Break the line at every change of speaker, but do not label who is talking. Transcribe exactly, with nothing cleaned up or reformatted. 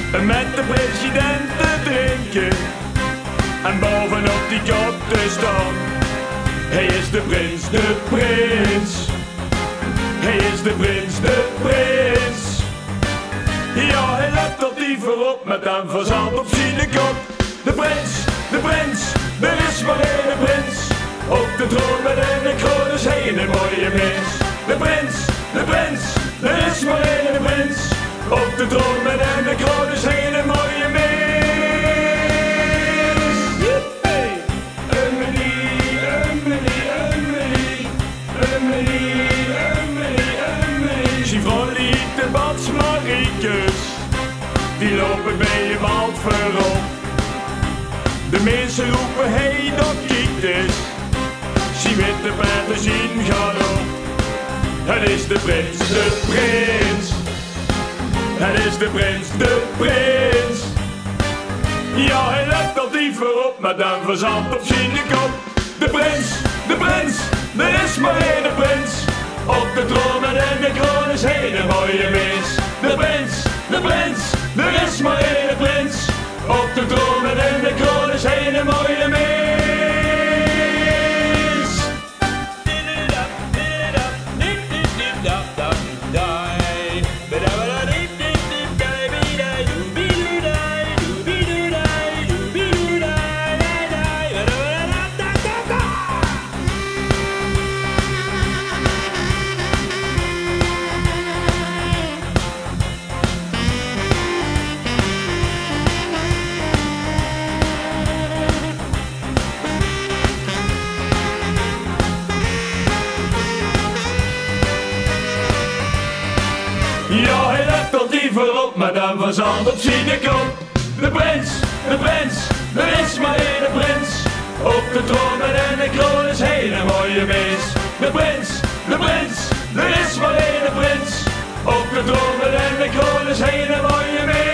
met de president te drinken en bovenop die kop te staan. Hij is de prins, de prins. Hij is de prins, de prins. Ja, hij let tot die voorop met een verzand op zijn kop. De prins, de prins, er is maar één prins. Op de troon met een kroon is hij een mooie mens. De prins, de prins, er is maar één prins. Op de troon met een kroon is hij een mooie mens. Jippie! Een menie, een menie, een menie. Een menie, een menie, een menie. Zijn vrouw liet de badsmariekes, die lopen bij je wald voorop. De mensen roepen, hey, dat kiekt is. Zie witte paarden zien gaan op. Het is de prins, de prins. Het is de prins, de prins. Ja, hij let al die voorop met een verzand op zijn kop. De prins, de prins, er is maar één prins. Op de troon met een kroon is hij een mooie mens. De prins, de prins, er is maar één prins. Op de troon met een kroon is hij een mooie mens. Ja, hij let tot die voorop met een verzand op zijn kop. De prins, de prins, er is maar één prins. Op de troon met een kroon is hij een mooie mens. De prins, de prins, er is maar één prins. Op de troon met een kroon is hij een mooie mens.